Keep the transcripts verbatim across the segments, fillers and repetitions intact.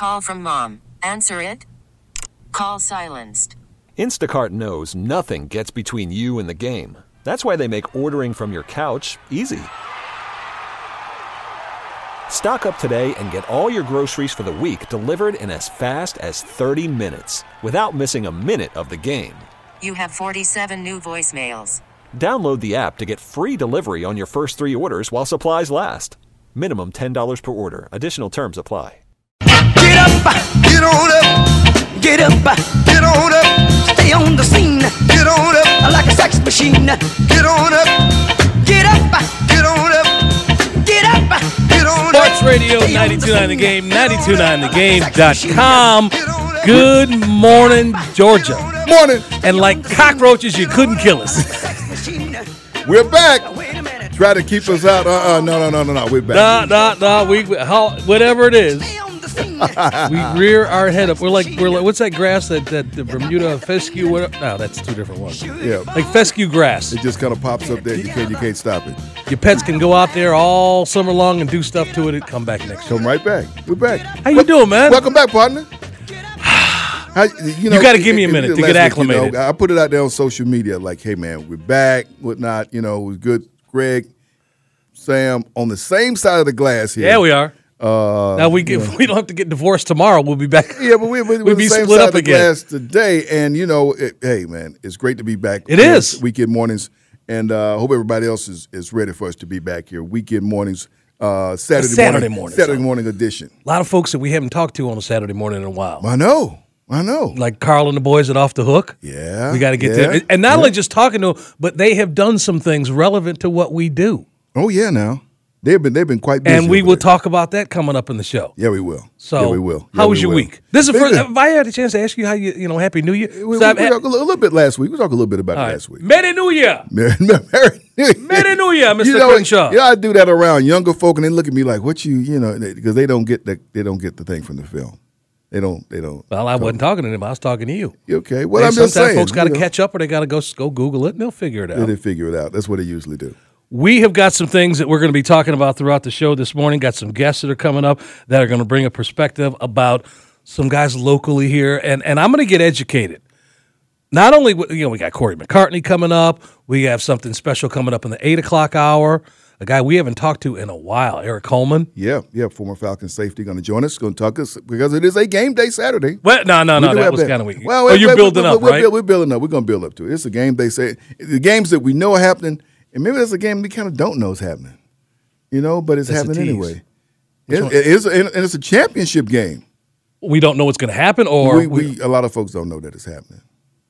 Call from mom. Answer it. Call silenced. Instacart knows nothing gets between you and the game. That's why they make ordering from your couch easy. Stock up today and get all your groceries for the week delivered in as fast as thirty minutes without missing a minute of the game. You have forty-seven new voicemails. Download the app to get free delivery on your first three orders while supplies last. Minimum ten dollars per order. Additional terms apply. Get up, get on up, get up, get on up, stay on the scene, get on up, like a sex machine, get on up, get up, get on up, get up, get on up. Sports Radio ninety-two point nine The Game, ninety-two point nine the game dot com. Good morning, Georgia. Morning. And like cockroaches, you couldn't kill us. We're back. Try to keep us out. Uh-uh, no, no, no, no, no. We're back. Nah, nah, nah. We, how, whatever it is, we rear our head up. We're like, we're like, what's that grass that, that the Bermuda fescue? What, no, that's two different ones. Yeah. Like fescue grass. It just kind of pops up there. You can't, you can't stop it. Your pets can go out there all summer long and do stuff to it and come back next year. Come right back. We're back. How you doing, man? Welcome back, partner. How, you know, you got to give me a minute to get acclimated. Week, you know, I put it out there on social media like, hey, man, we're back, whatnot. You know, it was good. Greg, Sam, on the same side of the glass here. Yeah, we are. Uh, now, we, if we don't have to get divorced tomorrow, we'll be back. Yeah, but we, we, we'll we'll be be same split side up of the again. glass today. And, you know, it, hey, man, it's great to be back. It is. Weekend mornings. And I uh, hope everybody else is, is ready for us to be back here. Weekend mornings, uh, Saturday, Saturday morning. morning. Saturday morning edition. A lot of folks that we haven't talked to on a Saturday morning in a while. I know. I know. Like Carl and the boys at Off the Hook. Yeah. We got to get yeah, there. And not yeah. only just talking to them, but they have done some things relevant to what we do. Oh, yeah, now. They've been they've been quite busy. And we over will there. talk about that coming up in the show. Yeah, we will. So, yeah, we will. Yeah, how we was your will. week? This is the Been first. good. Have I had a chance to ask you how you, you know, Happy New Year? We, we, So I've we had- talked a little, a little bit last week. We talked a little bit about all it right. last week. Merry New Year. Merry, Merry New Year. Merry New Year, Mister You know, Crenshaw. you know, I do that around younger folk, and they look at me like, "What you, you know," because they don't get the they don't get the thing from the film. They don't. They don't. Well, I wasn't talking to them. I was talking to you. Okay. Well, Hey, I'm just sometimes saying. folks got to you know, catch up, or they got to go go Google it, and they'll figure it out. They figure it out. That's what they usually do. We have got some things that we're going to be talking about throughout the show this morning. Got some guests that are coming up that are going to bring a perspective about some guys locally here, and and I'm going to get educated. Not only, you know, we got Corey McCartney coming up. We have something special coming up in the eight o'clock hour. A guy we haven't talked to in a while, Eric Coleman. Yeah, yeah. Former Falcon safety going to join us. Going to talk us because it is a game day Saturday. Well, no, no, We no, do that have was kind of weak. Well, oh, we- you're we- building we- up, we're, right? build- We're building up. We're going to build up to it. It's a game they say the games that we know are happening, and maybe that's a game we kind of don't know is happening. You know, but it's That's a happening tease. anyway. Which It, one? it is, and it's a championship game. We don't know what's going to happen, or we, we a lot of folks don't know that it's happening.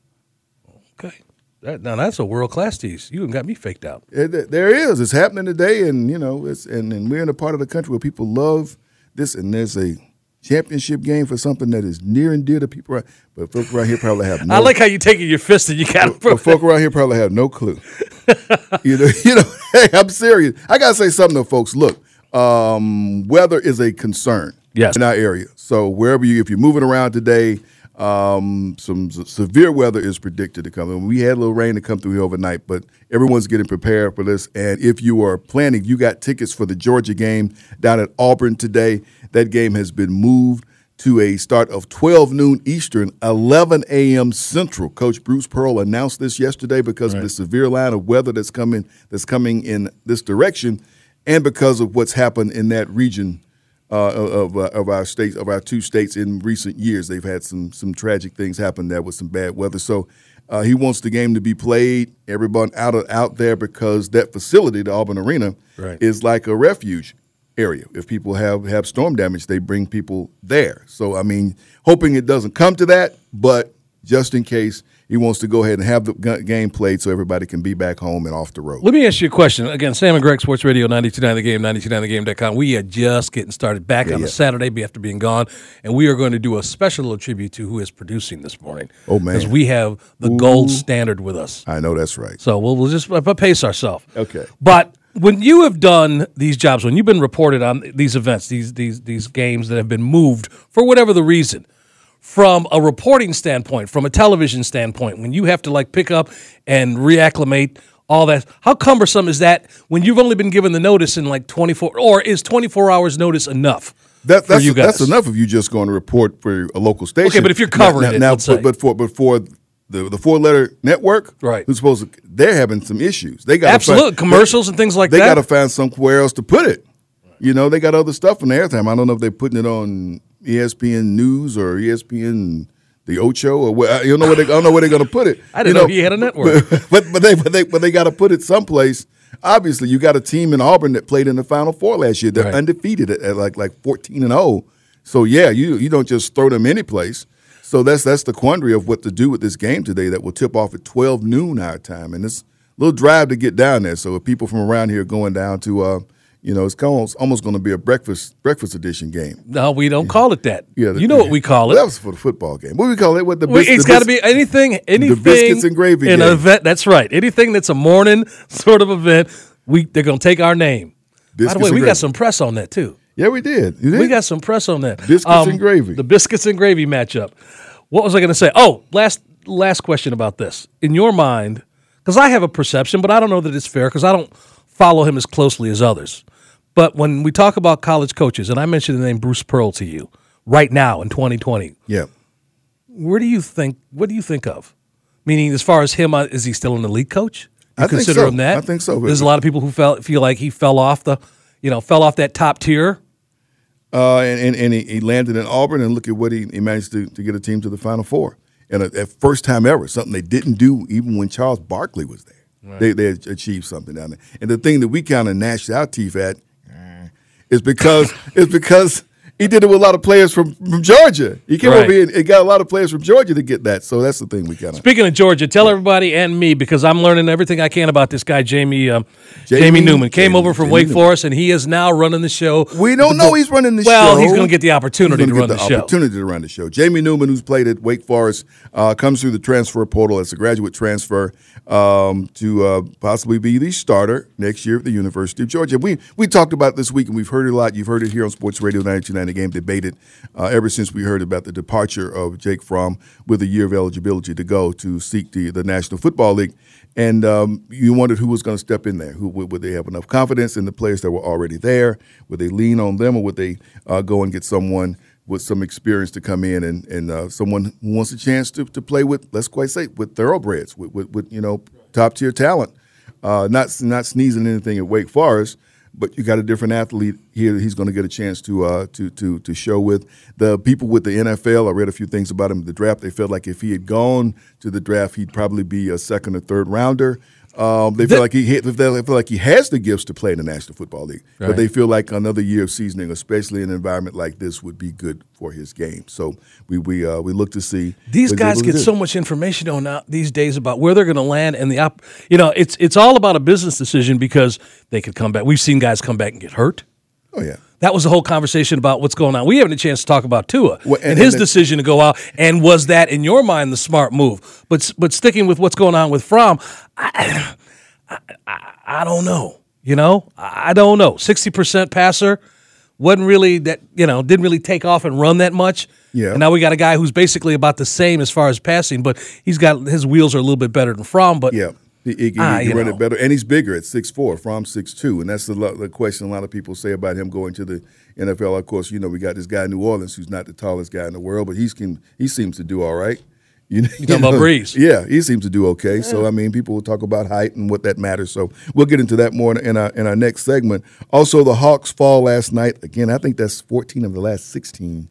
okay. That, now that's a world class tease. You got me faked out. It, there is. It's happening today, and you know, it's and, and we're in a part of the country where people love this, and there's a championship game for something that is near and dear to people. Right, but folks around here probably have no. I like how you taking your fist and you got But folk around here probably have no clue. you know, you know. Hey, I'm serious. I gotta say something to folks. Look, um, weather is a concern. Yes. In our area. So wherever you, if you're moving around today, um, some s- severe weather is predicted to come. And we had a little rain to come through here overnight, but everyone's getting prepared for this. And if you are planning, you got tickets for the Georgia game down at Auburn today. That game has been moved to a start of twelve noon Eastern, eleven a.m. Central. Coach Bruce Pearl announced this yesterday because of the severe line of weather that's coming that's coming in this direction, and because of what's happened in that region uh, of uh, of our states, of our two states in recent years. They've had some some tragic things happen there with some bad weather. So uh, he wants the game to be played, everyone out of, out there, because that facility, the Auburn Arena, Right. is like a refuge area. If people have, have storm damage, they bring people there. So, I mean, hoping it doesn't come to that, but just in case, he wants to go ahead and have the g- game played so everybody can be back home and off the road. Let me ask you a question. Again, Sam and Greg, Sports Radio, ninety-two point nine The Game, ninety-two point nine the game dot com. We are just getting started back Yeah, on yeah. a Saturday after being gone, and we are going to do a special little tribute to who is producing this morning. Oh, man. Because we have the gold standard with us. I know that's right. So we'll, we'll just uh, pace ourselves. Okay. But when you have done these jobs, when you've been reported on these events, these these these games that have been moved for whatever the reason, from a reporting standpoint, from a television standpoint, when you have to like pick up and reacclimate all that, how cumbersome is that when you've only been given the notice in like twenty-four, or is twenty-four hours notice enough That, for that's, you guys. that's enough if you're just going to report for a local station. Okay, but if you're covering now, it, now, let's but, say. but for but for the the four letter network, Right. who's supposed to, they're having some issues. They got Absolutely. Commercials and things like they that. They got to find somewhere else to put it. You know, they got other stuff on the airtime. I don't know if they're putting it on E S P N News or E S P N the Ocho or where. You know what they, I don't know where they're going to put it. I didn't you know he had a network. But but, but they but they but they got to put it someplace. Obviously, you got a team in Auburn that played in the Final Four last year. They're Right. undefeated at, at like like fourteen and oh. So yeah, you you don't just throw them any place. So that's that's the quandary of what to do with this game today. That will tip off at twelve noon our time, and it's a little drive to get down there. So if people from around here are going down to, uh, you know, it's almost almost going to be a breakfast breakfast edition game. No, we don't call it that. Yeah, you know what we call well, it. that was for the football game. What do we call it? What the Well, bis- it's the got to bis- be anything, anything biscuits and gravy in an game. event. That's right. Anything that's a morning sort of event, we they're going to take our name. By Biscuits the way, and we gravy. got some press on that too. Yeah, we did. You did? We got some press on that. Biscuits and gravy. The biscuits and gravy matchup. What was I going to say? Oh, last last question about this. In your mind, because I have a perception, but I don't know that it's fair because I don't follow him as closely as others. But when we talk about college coaches, and I mentioned the name Bruce Pearl to you right now in twenty twenty, Yeah. where do you think? What do you think of? Meaning, as far as him, uh, is he still an elite coach? You I think consider so. him that? I think so. There's a lot of people who felt feel like he fell off the, you know, fell off that top tier. Uh, and and, and he, he landed in Auburn, and look at what he, he managed to, to get a team to the Final Four. And a, a first time ever, something they didn't do even when Charles Barkley was there. Right. They they achieved something down there. And the thing that we kind of gnashed our teeth at is because is because he did it with a lot of players from, from Georgia. He came Right. over here and it got a lot of players from Georgia to get that. So that's the thing we kind of. Speaking of Georgia, tell everybody and me, because I'm learning everything I can about this guy, Jamie um, Jamie, Jamie- Newman. Came Jamie- over from Jamie Wake Newman. Forest, and he is now running the show. We don't know he's running the well, show. he's going to get the opportunity He's to gonna run get the, the show. opportunity to run the show. Jamie Newman, who's played at Wake Forest, uh, comes through the transfer portal as a graduate transfer um, to uh, possibly be the starter next year at the University of Georgia. We we talked about it this week, and we've heard it a lot. You've heard it here on Sports Radio ninety-two ninety Game, debated uh, ever since we heard about the departure of Jake Fromm with a year of eligibility to go to seek the, the National Football League. And um, you wondered who was going to step in there. Who would, would they have enough confidence in the players that were already there? Would they lean on them, or would they uh, go and get someone with some experience to come in and, and uh, someone who wants a chance to, to play with, let's quite say, with thoroughbreds, with, with, with you know, top tier talent, uh, not not sneezing anything at Wake Forest. But you got a different athlete here that he's going to get a chance to uh, to to to show with. The people with the N F L, I read a few things about him in the draft. They felt like if he had gone to the draft, he'd probably be a second or third rounder. Um, they feel The- like he they feel like he has the gifts to play in the National Football League, Right. but they feel like another year of seasoning, especially in an environment like this, would be good for his game. So we we uh, we look to see These what he's guys able to get do. so much information on now, these days about where they're going to land and the op. You know, it's it's all about a business decision because they could come back. We've seen guys come back and get hurt. Oh yeah. That was the whole conversation about what's going on. We haven't a chance to talk about Tua Well, and, and- his and- decision to go out. And was that, in your mind, the smart move? But but sticking with what's going on with Fromm, I, I, I, I don't know. You know, I don't know. sixty percent passer wasn't really that. You know, didn't really take off and run that much. Yeah. And now we got a guy who's basically about the same as far as passing, but he's got his wheels are a little bit better than Fromm. But Yeah. He, he, he Ah, can you run know. it better, and he's bigger at six four from six two, and that's the, lo- the question a lot of people say about him going to the N F L. Of course, you know we got this guy in New Orleans who's not the tallest guy in the world, but he's can he seems to do all right. You, know, You talking about Breeze? Yeah, he seems to do okay. So I mean, people will talk about height and what that matters. So we'll get into that more in our in our next segment. Also, the Hawks fall last night. Again, I think that's fourteen of the last sixteen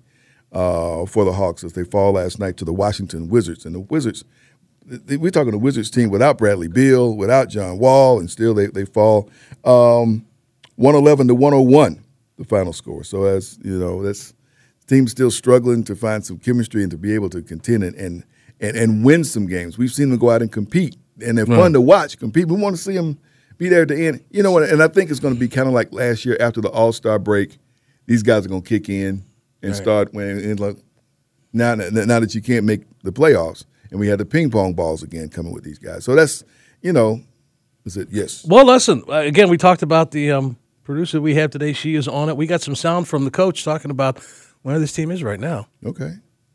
uh, for the Hawks as they fall last night to the Washington Wizards, and the Wizards. We're talking the Wizards team without Bradley Beal, without John Wall, and still they, they fall um, one eleven to one oh one, the final score. So as you know, that's team's still struggling to find some chemistry and to be able to contend and and, and, and win some games. We've seen them go out and compete, and they're fun to watch compete. We want to see them be there at the end. You know what? And I think it's going to be kind of like last year after the All-Star break. These guys are going to kick in and Right. start winning. And like, now, now that you can't make the playoffs. And we had the ping pong balls again coming with these guys. So that's, you know, is it? Yes. Well, listen, uh, again, we talked about the um, producer we have today. She is on it. We got some sound from the coach talking about where this team is right now. Okay.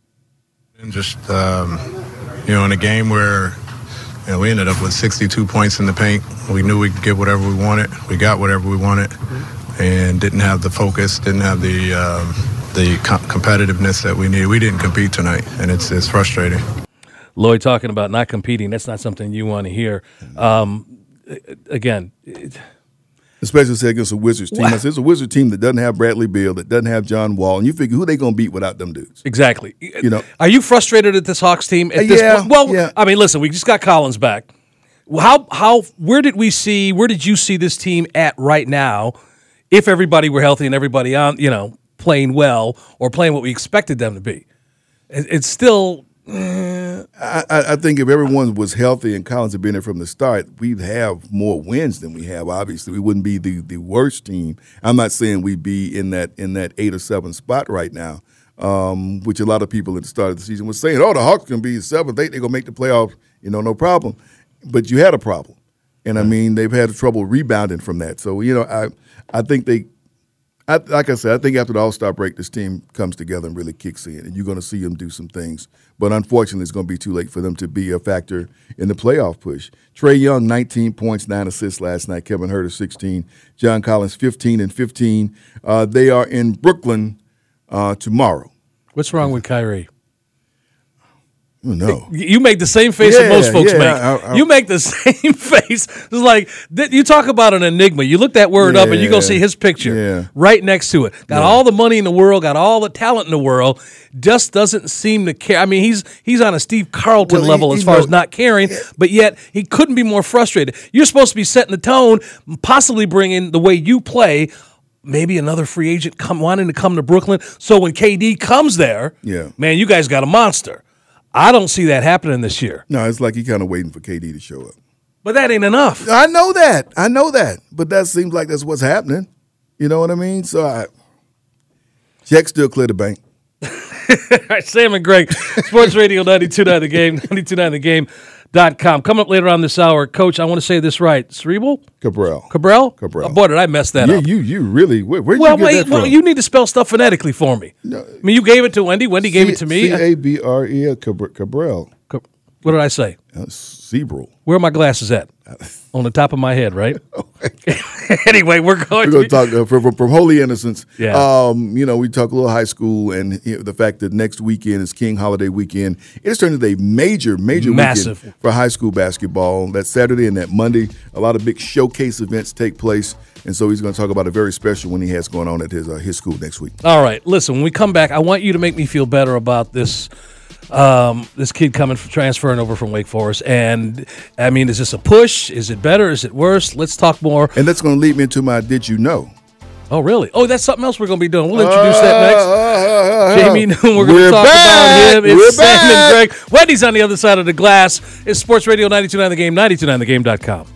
And just, um, you know, in a game where, you know, we ended up with sixty-two points in the paint. We knew we could get whatever we wanted. We got whatever we wanted. and didn't have the focus, didn't have the um, the com- competitiveness that we need. We didn't compete tonight, and it's it's frustrating. Lloyd talking about not competing. That's not something you want to hear. Um, again, it, especially say against a Wizards team. I said, it's a Wizard team that doesn't have Bradley Beal, that doesn't have John Wall, and you figure who they going to beat without them dudes? Exactly. You know, are you frustrated at this Hawks team at Uh, this yeah, point? Well, yeah. I mean, listen, we just got Collins back. How how where did we see? Where did you see this team at right now? If everybody were healthy and everybody on, you know, playing well or playing what we expected them to be, it, it's still. I, I I think if everyone was healthy and Collins had been there from the start, we'd have more wins than we have. Obviously, we wouldn't be the, the worst team. I'm not saying we'd be in that in that eight or seven spot right now, um, which a lot of people at the start of the season were saying, "Oh, the Hawks can be seventh, eight, they're gonna make the playoffs." You know, no problem. But you had a problem, and I mean they've had trouble rebounding from that. So you know, I I think they. I, like I said, I think after the All-Star break, this team comes together and really kicks in, and you're going to see them do some things. But unfortunately, it's going to be too late for them to be a factor in the playoff push. Trae Young, nineteen points, nine assists last night. Kevin Huerter, sixteen. John Collins, fifteen and fifteen. Uh, they are in Brooklyn uh, tomorrow. What's wrong with Kyrie? No. You make the same face Yeah, that most folks yeah, make. I- I- you make the same face. It's like th- you talk about an enigma. You look that word up and you go Yeah. see his picture Yeah. right next to it. Got all the money in the world, got all the talent in the world. Just doesn't seem to care. I mean, he's he's on a Steve Carlton Well, he- level as he far know- as not caring, but yet he couldn't be more frustrated. You're supposed to be setting the tone, possibly bringing the way you play. Maybe another free agent come wanting to come to Brooklyn. So when K D comes there, Yeah. man, you guys got a monster. I don't see that happening this year. No, it's like you're kind of waiting for K D to show up. But that ain't enough. I know that. I know that. But that seems like that's what's happening. You know what I mean? So I check still clear the bank. All right, Sam and Greg, Sports Radio ninety-two point nine The Game, ninety-two point nine the game dot com. Coming up later on this hour, Coach, I want to say this right. Cerebral? Cabral. Cabral? Cabral. Oh, boy, did I mess that Yeah, up. you you really where where'd well, you get wait, that well, from? you need to spell stuff phonetically for me. I mean, you gave it to Wendy. Wendy gave it to me. C A B R E L Cabral. Ca- What did I say? Uh, Cerebral. Where are my glasses at? On the top of my head, right? Anyway, we're going We're to going to talk uh, from, from, from Holy Innocents. Yeah. Um, you know, we talk a little high school and you know, the fact that next weekend is King Holiday Weekend. It's turned into a major, major Massive. weekend for high school basketball. That Saturday and that Monday, a lot of big showcase events take place. And so he's going to talk about a very special one he has going on at his uh, his school next week. All right, listen, when we come back, I want you to make me feel better about this um, this kid coming, transferring over from Wake Forest. And, I mean, is this a push? Is it better? Is it worse? Let's talk more. And that's going to lead me into my Did You Know? Oh, really? Oh, that's something else we're going to be doing. We'll introduce that next. Uh, uh, uh, Jamie Noon, we're going we're to talk back. about him. It's We're Sam back. and Greg. Wendy's on the other side of the glass. It's Sports Radio ninety-two point nine The Game, ninety-two point nine the game dot com.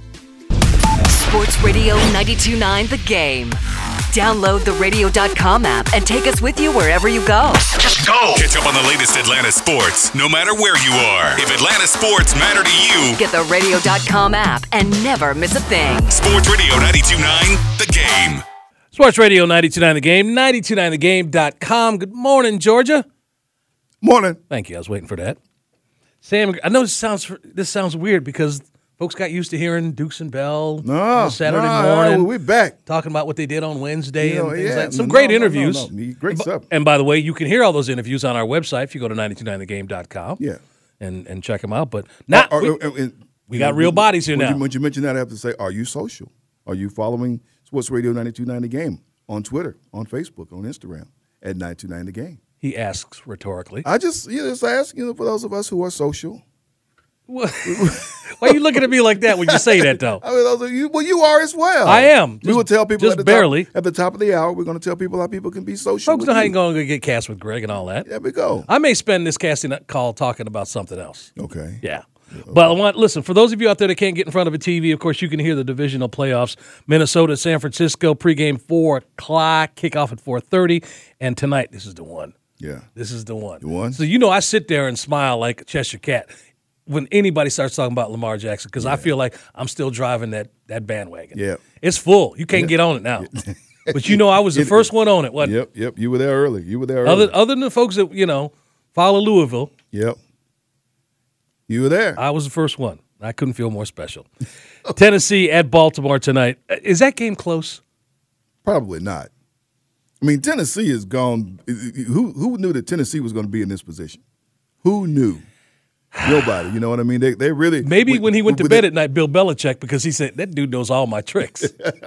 Sports Radio ninety-two point nine The Game. Download the radio dot com app and take us with you wherever you go. Just go! Catch up on the latest Atlanta sports, no matter where you are. If Atlanta sports matter to you, Get the radio dot com app and never miss a thing. Sports Radio ninety-two point nine The Game. Sports Radio ninety-two point nine The Game, ninety-two point nine the game dot com. Good morning, Georgia. Morning. Thank you. I was waiting for that. Sam, I know this sounds this sounds weird because folks got used to hearing Dukes and Bell No, on Saturday no, morning. we're back. Talking about what they did on Wednesday You know, and things yeah, like that. Some no, great no, no, interviews. no, no. Great and, stuff. And by the way, you can hear all those interviews on our website if you go to ninety-two point nine the game dot com. Yeah. And and check them out. But now Are- we, are- are- are- we you got know, real when- bodies here when now. You, when you mention that, I have to say, are you social? Are you following Sports Radio ninety-two point nine The Game on Twitter, on Facebook, on Instagram at ninety-two point nine The Game? He asks rhetorically. I just, you know, just ask, you know, for those of us who are social. What- Why are you looking at me like that when you say that, though? I mean, those of you, well, you are as well. I am. we Just- will tell people just at the barely. Top, at the top of the hour. We're going to tell people how people can be social. Folks with know how you. you're going to get cast with Greg and all that. There we go. I may spend this casting call talking about something else. Okay. Yeah. But I want listen, for those of you out there that can't get in front of a T V, of course, you can hear the divisional playoffs. Minnesota, San Francisco, pregame four o'clock, kickoff at four thirty. And tonight, this is the one. Yeah. This is the one. The one? So, you know, I sit there and smile like a Cheshire Cat when anybody starts talking about Lamar Jackson because I feel like I'm still driving that, that bandwagon. Yeah. It's full. You can't get on it now. But you know, I was the It- first one on it, wasn't Yep, yep. You were there early. You were there Other, early. other than the folks that, you know, follow Louisville, Yep. You were there. I was the first one. I couldn't feel more special. Tennessee at Baltimore tonight. Is that game close? Probably not. I mean, Tennessee has gone. Who who knew that Tennessee was going to be in this position? Who knew? Nobody. You know what I mean? They they really maybe we, when he went to we, bed they, at night, Bill Belichick, because he said that dude knows all my tricks.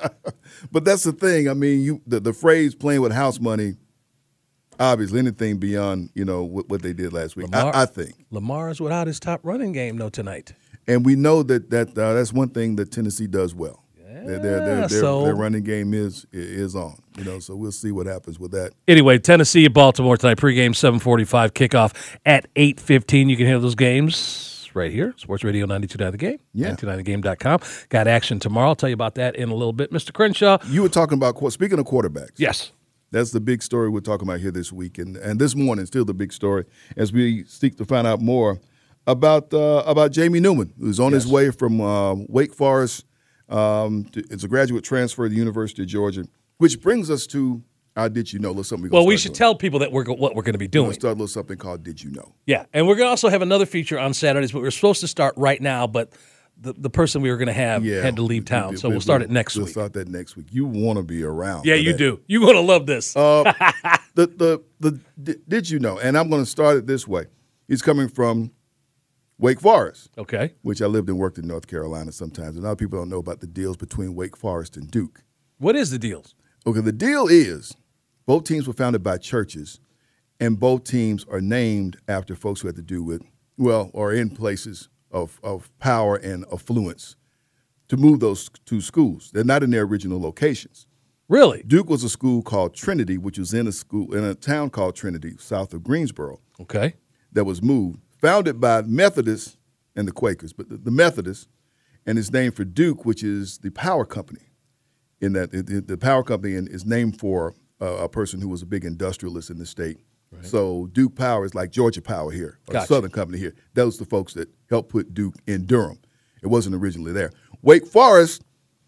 But that's the thing. I mean, you the, the phrase "playing with house money." Obviously, anything beyond you know what, what they did last week. Lamar, I, I think Lamar's without his top running game though tonight, and we know that that uh, that's one thing that Tennessee does well. Their, their, their, so, their running game is is on, you know. So we'll see what happens with that. Anyway, Tennessee at Baltimore tonight. Pregame seven forty-five, kickoff at eight fifteen. You can hear those games right here. Sports Radio ninety-two point nine The Game. Yeah, ninety-two point nine the game dot com. Got action tomorrow. I'll tell you about that in a little bit. Mister Crenshaw. You were talking about speaking of quarterbacks. Yes, that's the big story we're talking about here this week, and and this morning still the big story as we seek to find out more about uh, about Jamie Newman, who's on yes. his way from uh, Wake Forest. Um, it's a graduate transfer to the University of Georgia, which brings us to our Did You Know? Little something. Well, we should doing. tell people that we're what we're going to be doing. We're start a little something called Did You Know? Yeah, and we're going to also have another feature on Saturdays, but we're supposed to start right now, but the, the person we were going to have yeah, had to leave town, we, so we, we'll start we, it next we'll week. We'll start that next week. You want to be around. Yeah, you that. do. You're going to love this. Uh, the, the, the Did You Know? And I'm going to start it this way. He's coming from Wake Forest, okay, which I lived and worked in North Carolina sometimes. And a lot of people don't know about the deals between Wake Forest and Duke. What is the deals? Okay, the deal is both teams were founded by churches, and both teams are named after folks who had to do with, well, or in places of, of power and affluence to move those two schools. They're not in their original locations. Really? Duke was a school called Trinity, which was in a school in a town called Trinity, south of Greensboro. Okay. That was moved. Founded by Methodists and the Quakers, but the, the Methodists, and it's named for Duke, which is the power company. In that it, the power company is named for uh, a person who was a big industrialist in the state. Right. So Duke Power is like Georgia Power here, or gotcha. Southern Company here. Those are the folks that helped put Duke in Durham. It wasn't originally there. Wake Forest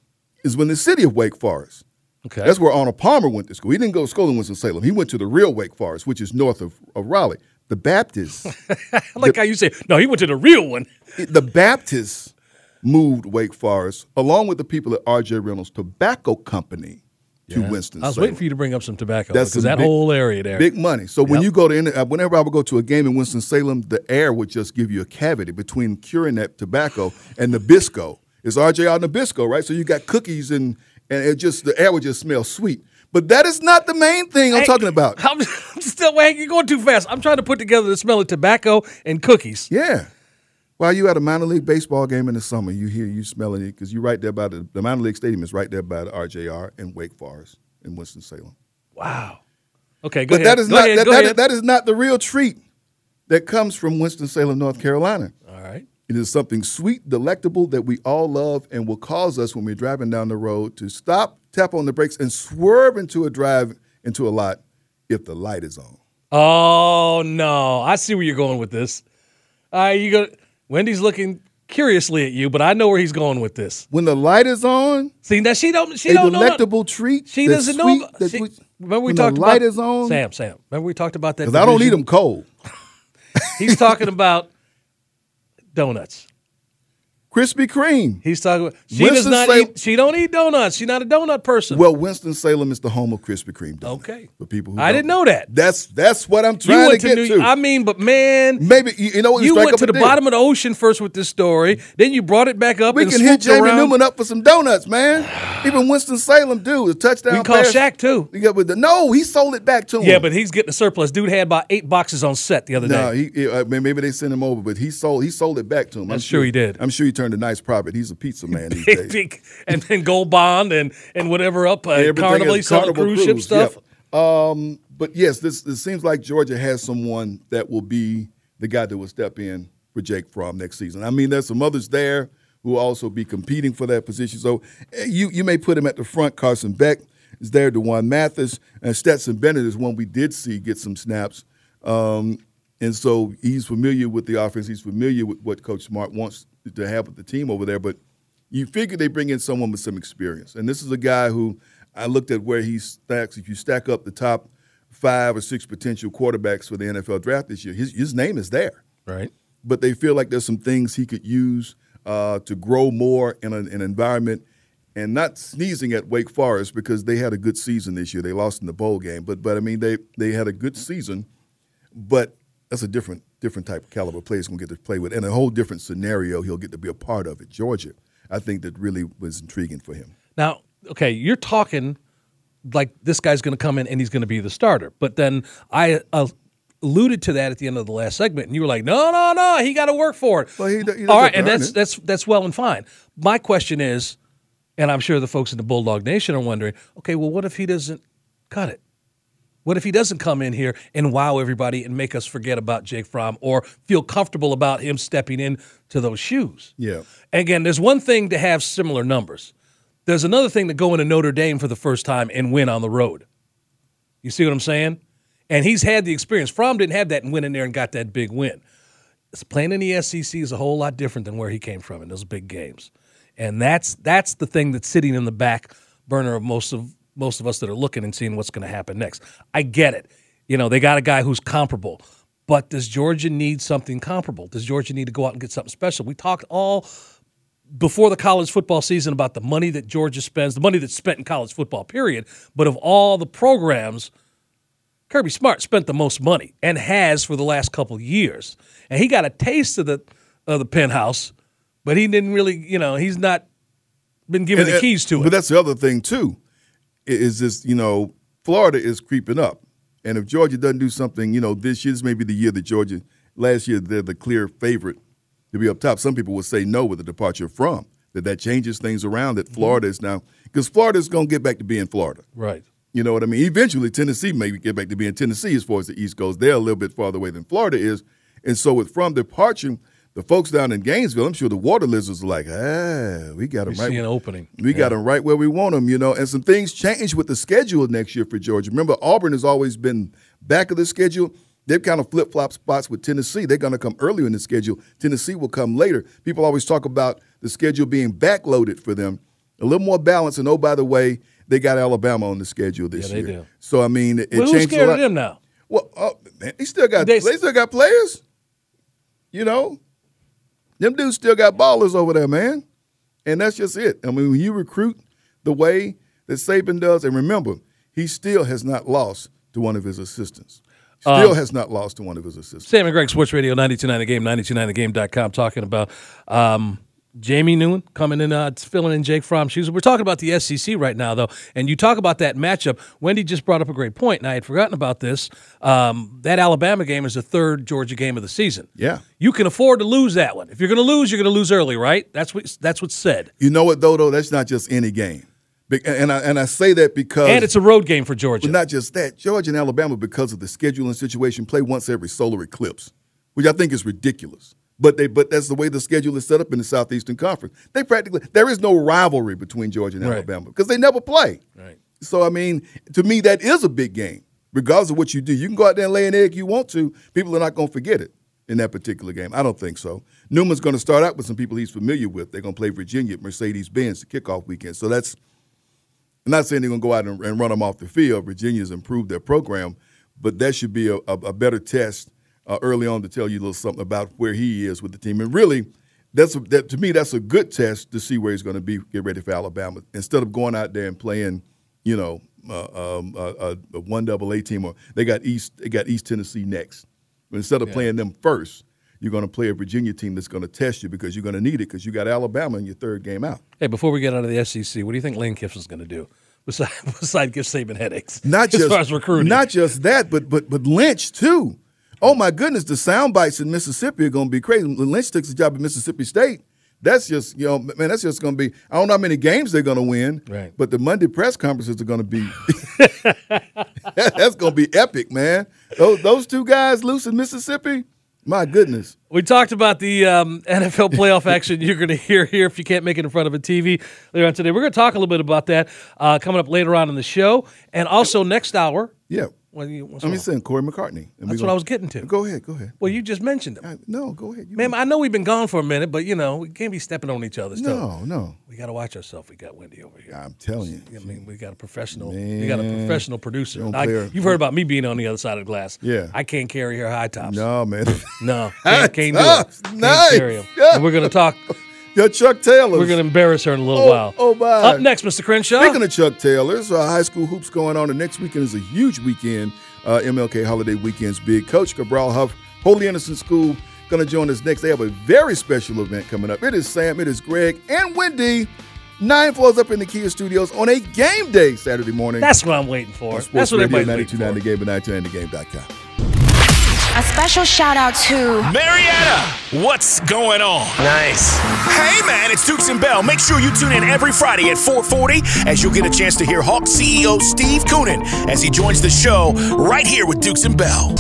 is in the city of Wake Forest. Okay. That's where Arnold Palmer went to school. He didn't go to school in Winston-Salem. He went to the real Wake Forest, which is north of, of Raleigh. The Baptists. I like the, how you say, no, he went to the real one. The Baptists moved Wake Forest, along with the people at R J Reynolds Tobacco Company, to yeah. Winston-Salem. I was waiting for you to bring up some tobacco, because that big, whole area there. Big money. So yep. when you go to, any, whenever I would go to a game in Winston-Salem, the air would just give you a cavity between curing that tobacco and Nabisco. It's R J R Nabisco, right? So you got cookies and, and it just the air would just smell sweet. But that is not the main thing I'm hey, talking about. I'm still wait, you're going too fast. I'm trying to put together the smell of tobacco and cookies. Yeah. While you at a minor league baseball game in the summer, you hear you smelling it because you're right there by the, the minor league stadium is right there by the R J R and Wake Forest in Winston-Salem. Wow. Okay, go but ahead. That is go not ahead, that, go that, ahead. Is, that is not the real treat that comes from Winston-Salem, North Carolina. All right. It is something sweet, delectable that we all love and will cause us when we're driving down the road to stop, tap on the brakes, and swerve into a drive into a lot if the light is on. Oh no! I see where you're going with this. Uh, you go. Wendy's looking curiously at you, but I know where he's going with this. When the light is on, see now she don't. She a don't know. A delectable treat. She doesn't sweet, know. She, we, remember we when talked the light about is on. Sam. Sam. Remember we talked about that. Because I don't eat them cold. He's talking about donuts. Krispy Kreme. He's talking about she does not eat. She don't eat donuts. She's not a donut person. Well, Winston-Salem is the home of Krispy Kreme donuts. Okay. For people who I didn't know that. That's that's what I'm trying you went to, to get New, to. I mean, but man, maybe you know what you went to the deal. bottom of the ocean first with this story. Then you brought it back up. We and can hit Jamie around. Newman up for some donuts, man. Even Winston-Salem do a touchdown. We can call pass. Shaq too. Yeah, but the, no, he sold it back to him. Yeah, but he's getting a surplus. Dude had about eight boxes on set the other no, day. he, uh, maybe they sent him over, but he sold he sold it back to him. That's I'm sure true he did. I'm sure he turned a nice profit. He's a pizza man these days. And then Gold Bond and, and whatever up, uh, Carnival, selling cruise ship stuff. Yep. Um, but yes, this this seems like Georgia has someone that will be the guy that will step in for Jake Fromm next season. I mean, there's some others there who will also be competing for that position. So you you may put him at the front. Carson Beck is there, DeJuan Mathis, and Stetson Bennett is one we did see get some snaps. Um, and so he's familiar with the offense. He's familiar with what Coach Smart wants to have with the team over there. But you figure they bring in someone with some experience. And this is a guy who I looked at where he stacks. If you stack up the top five or six potential quarterbacks for the N F L draft this year, his, his name is there. Right. But they feel like there's some things he could use uh, to grow more in, a, in an environment and not sneezing at Wake Forest because they had a good season this year. They lost in the bowl game, but but I mean they they had a good season, but that's a different different type of caliber player he's going to get to play with, and a whole different scenario he'll get to be a part of at Georgia. I think that really was intriguing for him. Now, okay, you're talking like this guy's going to come in and he's going to be the starter, but then I uh, alluded to that at the end of the last segment, and you were like, no, no, no, he got to work for it. Well, he, he all right, and that's it. that's that's well and fine. My question is, and I'm sure the folks in the Bulldog Nation are wondering, okay, well, what if he doesn't cut it? What if he doesn't come in here and wow everybody and make us forget about Jake Fromm or feel comfortable about him stepping in to those shoes? Yeah. Again, there's one thing to have similar numbers. There's another thing to go into Notre Dame for the first time and win on the road. You see what I'm saying? And he's had the experience. Fromm didn't have that and went in there and got that big win. It's playing in the S E C is a whole lot different than where he came from in those big games. And that's that's the thing that's sitting in the back burner of most of most of us that are looking and seeing what's going to happen next. I get it. You know, they got a guy who's comparable. But does Georgia need something comparable? Does Georgia need to go out and get something special? We talked all before the college football season about the money that Georgia spends, the money that's spent in college football, period. But of all the programs, Kirby Smart spent the most money and has for the last couple of years. And he got a taste of the of the penthouse, but he didn't really, you know, he's not been given and, the keys to but it. But that's the other thing, too, is this, you know, Florida is creeping up. And if Georgia doesn't do something, you know, this year, this may be the year that Georgia, last year, they're the clear favorite to be up top. Some people would say no with the departure from, that that changes things around, that Florida is now, because Florida is going to get back to being Florida. Right. You know what I mean? Eventually, Tennessee may get back to being Tennessee as far as the East goes. They're a little bit farther away than Florida is. And so with Fromm departure, the folks down in Gainesville, I'm sure the Water Lizards are like, ah, we got them we right. see an opening. We yeah. got them right where we want them, you know. And some things change with the schedule next year for Georgia. Remember, Auburn has always been back of the schedule. They've kind of flip-flop spots with Tennessee. They're going to come earlier in the schedule. Tennessee will come later. People always talk about the schedule being backloaded for them. A little more balance. And, oh, by the way, they got Alabama on the schedule this yeah, they year. Do. So, I mean, it, well, it who's changed scared a lot. of them now? Well, oh, man, they still got They- they still got players. You know? Them dudes still got ballers over there, man. And that's just it. I mean, when you recruit the way that Saban does, and remember, he still has not lost to one of his assistants. Still Um, has not lost to one of his assistants. Sam and Greg, Sports Radio, ninety-two point nine The Game, ninety-two point nine the game dot com, talking about um, Jamie Newman coming in, uh, filling in Jake Fromm's shoes. We're talking about the S E C right now, though, and you talk about that matchup. Wendy just brought up a great point, and I had forgotten about this. Um, that Alabama game is the third Georgia game of the season. Yeah. You can afford to lose that one. If you're going to lose, you're going to lose early, right? That's what that's what's said. You know what, though, though? That's not just any game. Be- And I, and I say that because – And it's a road game for Georgia. But not just that. Georgia and Alabama, because of the scheduling situation, play once every solar eclipse, which I think is ridiculous. But they, but that's the way the schedule is set up in the Southeastern Conference. They practically there is no rivalry between Georgia and Right. Alabama because they never play. Right. So I mean, to me, that is a big game, regardless of what you do. You can go out there and lay an egg you want to. People are not going to forget it in that particular game. I don't think so. Newman's going to start out with some people he's familiar with. They're going to play Virginia at Mercedes-Benz the kickoff weekend. So that's I'm not saying they're going to go out and, and run them off the field. Virginia's improved their program, but that should be a, a, a better test. Uh, early on to tell you a little something about where he is with the team. And really, that's a, that to me, that's a good test to see where he's going to be, get ready for Alabama. Instead of going out there and playing, you know, uh, um, a, a one double A team, or they got East they got East Tennessee next. But instead of Yeah. playing them first, you're going to play a Virginia team that's going to test you because you're going to need it because you got Alabama in your third game out. Hey, before we get out of the S E C, what do you think Lane Kiffin's going to do besides beside give Saban headaches? Not as just far as recruiting. not just that, but but but Lynch too. Oh my goodness, the sound bites in Mississippi are going to be crazy. When Lynch takes a job at Mississippi State, that's just you know, man, that's just going to be. I don't know how many games they're going to win, Right. but the Monday press conferences are going to be. That's going to be epic, man. Those those two guys loose in Mississippi. My goodness. We talked about the um, N F L playoff action you're going to hear here if you can't make it in front of a T V later on today. We're going to talk a little bit about that uh, coming up later on in the show. And also next hour. Yeah. What do you, what's I'm wrong? just saying Corey McCartney. And we That's gonna- what I was getting to. Go ahead. Go ahead. Well, you just mentioned him. I- no, go ahead. You Man, I know we've been gone for a minute, but, you know, we can't be stepping on each other's toes. no, no. We got to watch ourselves. We got Wendy over here. I'm telling you. I mean, we got a professional. We got a Man. professional producer. Don't Now, play her- you've heard about me being on the other side of the glass. Yeah. I can't carry her high tops. No, man. No, can't, can't do Tops. it. Can't Nice. carry 'em. Yeah. And we're going to talk Your Chuck Taylors. We're going to embarrass her in a little oh, while. Oh, my. Up next, Mister Crenshaw. Speaking of Chuck Taylors, uh, high school hoops going on. The next weekend is a huge weekend. Uh, M L K Holiday Weekend's big. Coach Cabral Huff, Holy Innocent School, going to join us next. They have a very special event coming up. It is Sam, it is Greg, and Wendy. Nine floors up in the Kia Studios on a game day Saturday morning. That's what I'm waiting for. That's what everybody's waiting for. ninety-two point nine The Game and ninety-two point nine the game dot com. A special shout out to Marietta. What's going on? Nice. Hey man, it's Dukes and Bell. Make sure you tune in every Friday at four forty as you'll get a chance to hear Hawks C E O Steve Koonin as he joins the show right here with Dukes and Bell.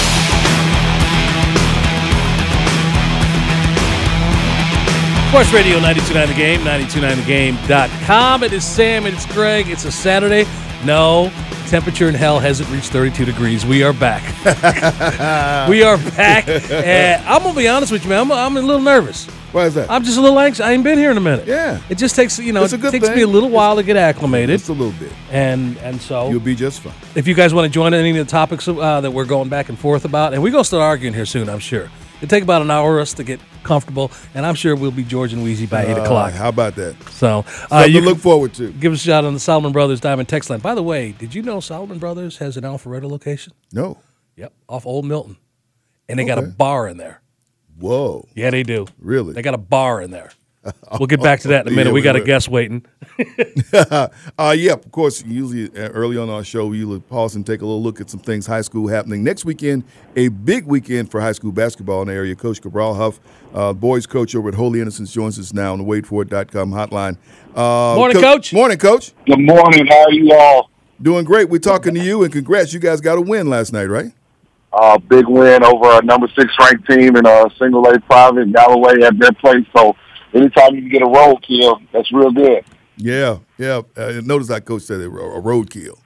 Sports Radio ninety-two point nine The Game, ninety-two point nine the game dot com. It is Sam, it's Greg. It's a Saturday. No, temperature in hell hasn't reached thirty-two degrees. We are back. we are back. And I'm going to be honest with you, man. I'm, I'm a little nervous. Why is that? I'm just a little anxious. I ain't been here in a minute. Yeah. It just takes, you know, It's a it good takes thing. me a little while to get acclimated. Just a little bit. And and so You'll be just fine. if you guys want to join any of the topics uh, that we're going back and forth about, and we're going to start arguing here soon, I'm sure. It'll take about an hour for us to get comfortable, and I'm sure we'll be George and Wheezy by eight Uh, o'clock. How about that? So uh, Something you to look forward to. give us a shout on the Solomon Brothers Diamond Text line. By the way, did you know Solomon Brothers has an Alpharetta location? No. Yep, off Old Milton. And they got a Okay. bar in there. Whoa. Yeah, they do. Really? They got a bar in there. We'll get back to that in a minute. Yeah, we we got a will. guest waiting. uh, yeah, of course, usually uh, early on our show, we usually pause and take a little look at some things high school happening. Next weekend, a big weekend for high school basketball in the area. Coach Cabral Huff, uh, boys coach over at Holy Innocents, joins us now on the wait for it dot com hotline. Uh, Morning, Coach. Morning, Coach. Good morning. How are you all? Doing great. We're talking to you, and congrats. You guys got a win last night, right? Uh, big win over a number six ranked team in a single A private, Galloway at their place. So anytime you can get a road kill, that's real good. Yeah, yeah. Uh, notice how Coach said it, a roadkill.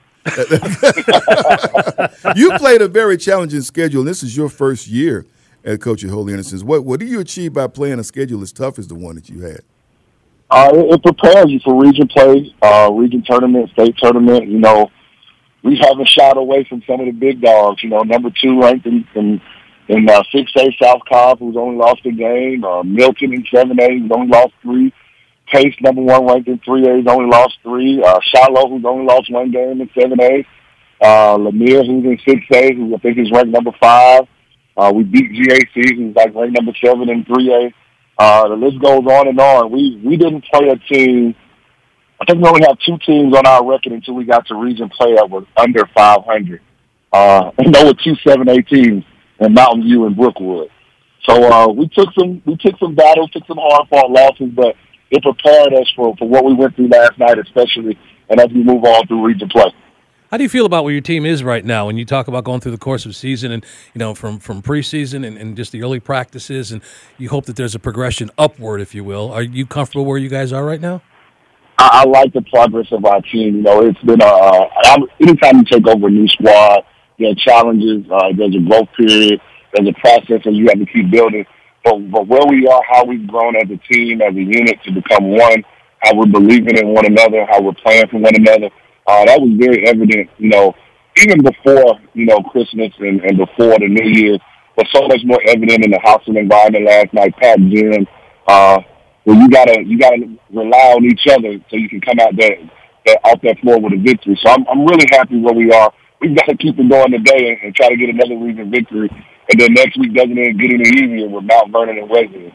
You played a very challenging schedule, and this is your first year as coach at Holy Innocents. What what do you achieve by playing a schedule as tough as the one that you had? Uh, it, it prepares you for region play, uh, region tournament, state tournament. You know, we haven't shied away from some of the big dogs. You know, number two ranked in in, in uh, six A South Cobb, who's only lost a game. Uh, Milton in seven A, who's only lost three. Pace, number one ranked in three A, who's only lost three. Uh, Shiloh, who's only lost one game in seven A. Uh, Lanier, who's in six A, who I think is ranked number five. Uh, we beat G A C, who's like ranked number seven in three A. Uh, the list goes on and on. We we didn't play a team. I think we only have two teams on our record until we got to region play that was under five hundred. Uh, and there were two seven A teams in Mountain View and Brookwood. So uh, we took some we took some battles, took some hard fought losses, but it prepared us for, for what we went through last night, especially, and as we move on through region play. How do you feel about where your team is right now when you talk about going through the course of the season and, you know, from, from preseason and, and just the early practices, and you hope that there's a progression upward, if you will? Are you comfortable where you guys are right now? I, I like the progress of our team. You know, it's been a, uh, anytime you take over a new squad, there are challenges, uh, there's a growth period, there's a process that you have to keep building. But, but where we are, how we've grown as a team, as a unit to become one, how we're believing in one another, how we're playing for one another, uh, that was very evident, you know, even before, you know, Christmas and, and before the New Year, but so much more evident in the hostile environment last night, Pat Jim, uh, where you gotta, you gotta rely on each other so you can come out there, there out that floor with a victory. So I'm, I'm really happy where we are. We've got to keep it going today and, and try to get another region victory. And then next week doesn't even get any easier with Mount Vernon and Wesleyan.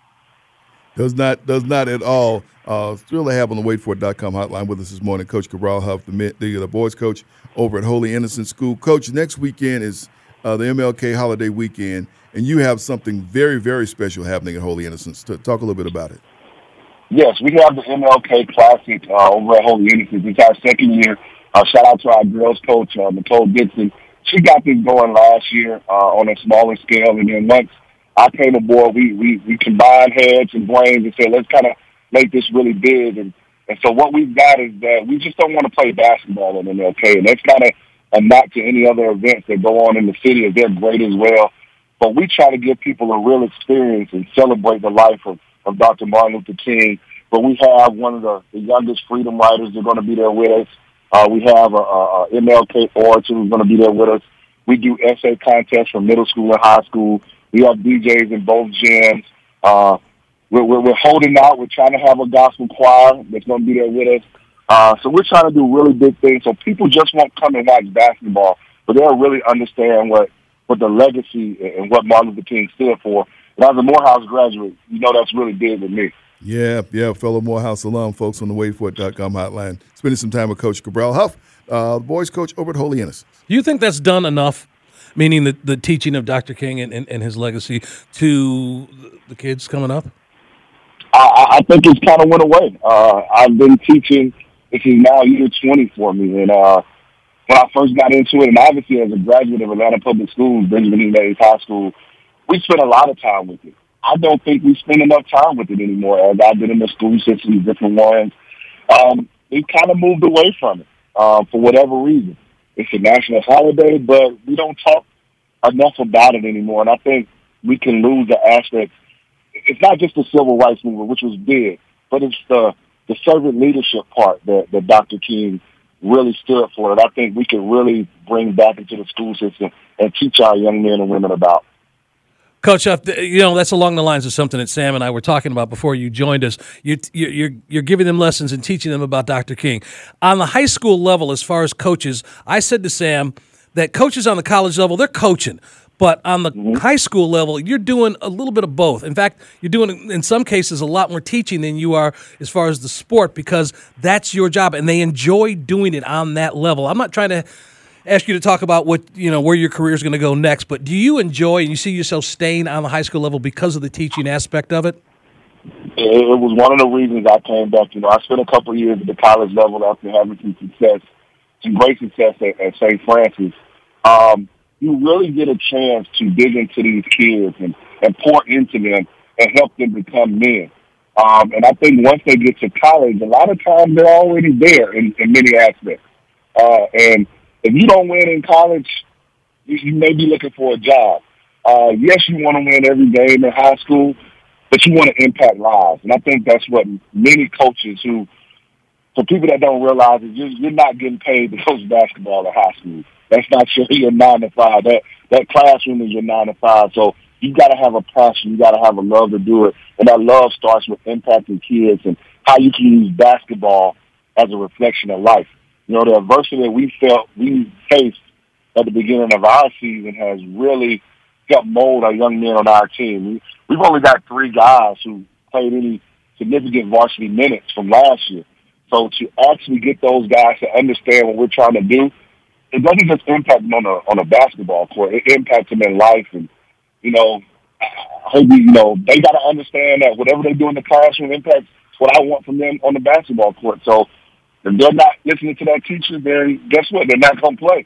Does not, does not at all. Uh, thrilled to have on the wait for it dot com hotline with us this morning, Coach Cabral Huff, the, the, the boys coach over at Holy Innocent School. Coach, next weekend is uh, the M L K holiday weekend, and you have something very, very special happening at Holy Innocents. Talk a little bit about it. Yes, we have the M L K Classic uh, over at Holy Innocents. It's our second year. Uh, shout out to our girls coach, uh, Nicole Dixon. She got this going last year uh, on a smaller scale, and then once I came aboard, we we, we combined heads and brains and said, let's kind of make this really big. And, and so what we've got is that we just don't want to play basketball in M L K, and that's kind of a knock to any other events that go on in the city. They're great as well. But we try to give people a real experience and celebrate the life of, of Doctor Martin Luther King. But we have one of the, the youngest freedom writers. They're going to be there with us. Uh, we have a, a, a M L K orator who's going to be there with us. We do essay contests for middle school and high school. We have D Js in both gyms. Uh, we're, we're, we're holding out. We're trying to have a gospel choir that's going to be there with us. Uh, so we're trying to do really big things. So people just won't come and watch basketball, but they'll really understand what, what the legacy and what Martin Luther King stood for. And as a Morehouse graduate, you know that's really big with me. Yeah, yeah, fellow Morehouse alum, folks on the wait for it dot com hotline. Spending some time with Coach Cabral Huff, uh, the boys coach over at Holy Innocents. Do you think that's done enough, meaning the, the teaching of Doctor King and, and, and his legacy to the kids coming up? I, I think it's kind of went away. Uh, I've been teaching, this is now year twenty for me, and uh, when I first got into it, and obviously as a graduate of Atlanta Public Schools, Benjamin E. Mays High School, we spent a lot of time with it. I don't think we spend enough time with it anymore. As I've been in the school system, different ones, um, we've kind of moved away from it um, for whatever reason. It's a national holiday, but we don't talk enough about it anymore, and I think we can lose the aspect. It's not just the civil rights movement, which was big, but it's the, the servant leadership part that, that Doctor King really stood for. And I think we can really bring back into the school system and teach our young men and women about. Coach Huff, you know, that's along the lines of something that Sam and I were talking about before you joined us. You, you're, you're giving them lessons and teaching them about Doctor King. On the high school level, as far as coaches, I said to Sam that coaches on the college level, they're coaching. But on the mm-hmm. high school level, you're doing a little bit of both. In fact, you're doing, in some cases, a lot more teaching than you are as far as the sport, because that's your job, and they enjoy doing it on that level. I'm not trying to ask you to talk about what, you know, where your career is going to go next, but do you enjoy and you see yourself staying on the high school level because of the teaching aspect of it? It was one of the reasons I came back. You know, I spent a couple of years at the college level after having some success, some great success at, at Saint Francis. Um, you really get a chance to dig into these kids and, and pour into them and help them become men. Um, and I think once they get to college, a lot of times they're already there in, in many aspects. Uh, and if you don't win in college, you, you may be looking for a job. Uh, yes, you want to win every game in high school, but you want to impact lives. And I think that's what many coaches who, for people that don't realize it, you're, you're not getting paid to coach basketball in high school. That's not your, your nine to five. That that classroom is your nine to five. So you got to have a passion. You got to have a love to do it. And that love starts with impacting kids and how you can use basketball as a reflection of life. You know, the adversity that we felt we faced at the beginning of our season has really helped mold our young men on our team. We, we've only got three guys who played any significant varsity minutes from last year. So to actually get those guys to understand what we're trying to do, it doesn't just impact them on a on a basketball court. It impacts them in life, and you know, I hope you know they got to understand that whatever they do in the classroom impacts what I want from them on the basketball court. So if they're not listening to that teacher, then guess what? They're not going to play.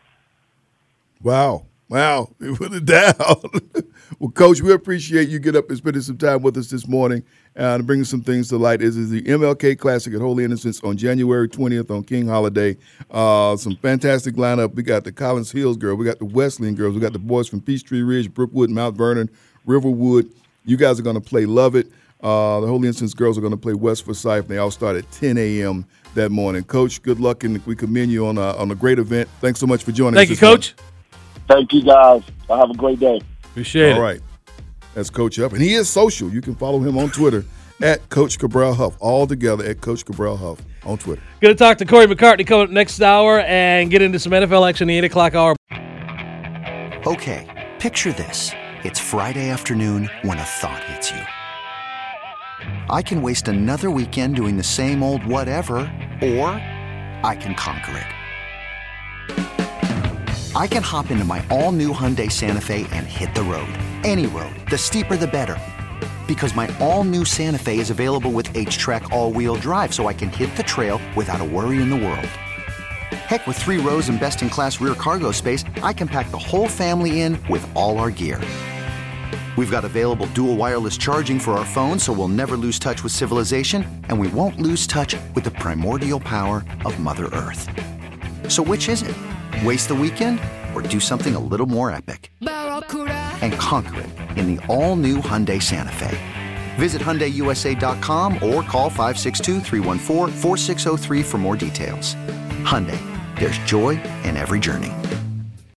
Wow. Wow. You put it down. Well, Coach, we appreciate you get up and spending some time with us this morning uh, and bringing some things to light. This is the M L K Classic at Holy Innocents on January twentieth on King Holiday. Uh, some fantastic lineup. We got the Collins Hills girls. We got the Wesleyan girls. We got the boys from Peachtree Ridge, Brookwood, Mount Vernon, Riverwood. You guys are going to play Love It. Uh, the Holy Innocents girls are going to play West Forsyth. They all start at ten a.m. that morning. Coach, good luck, and we commend you on a, on a great event. Thanks so much for joining Thank us. Thank you, Coach. Morning. Thank you, guys. I have a great day. Appreciate it. All right. That's Coach Huff. And he is social. You can follow him on Twitter at Coach Cabral Huff. All together at Coach Cabral Huff on Twitter. Going to talk to Corey McCartney coming up next hour and get into some N F L action in the eight o'clock hour. Okay, picture this. It's Friday afternoon when a thought hits you. I can waste another weekend doing the same old whatever, or I can conquer it. I can hop into my all-new Hyundai Santa Fe and hit the road. Any road. The steeper, the better. Because my all-new Santa Fe is available with H-Track all-wheel drive, so I can hit the trail without a worry in the world. Heck, with three rows and best-in-class rear cargo space, I can pack the whole family in with all our gear. We've got available dual wireless charging for our phones, so we'll never lose touch with civilization, and we won't lose touch with the primordial power of Mother Earth. So which is it? Waste the weekend or do something a little more epic? And conquer it in the all-new Hyundai Santa Fe. Visit Hyundai U S A dot com or call five six two, three one four, four six zero three for more details. Hyundai, there's joy in every journey.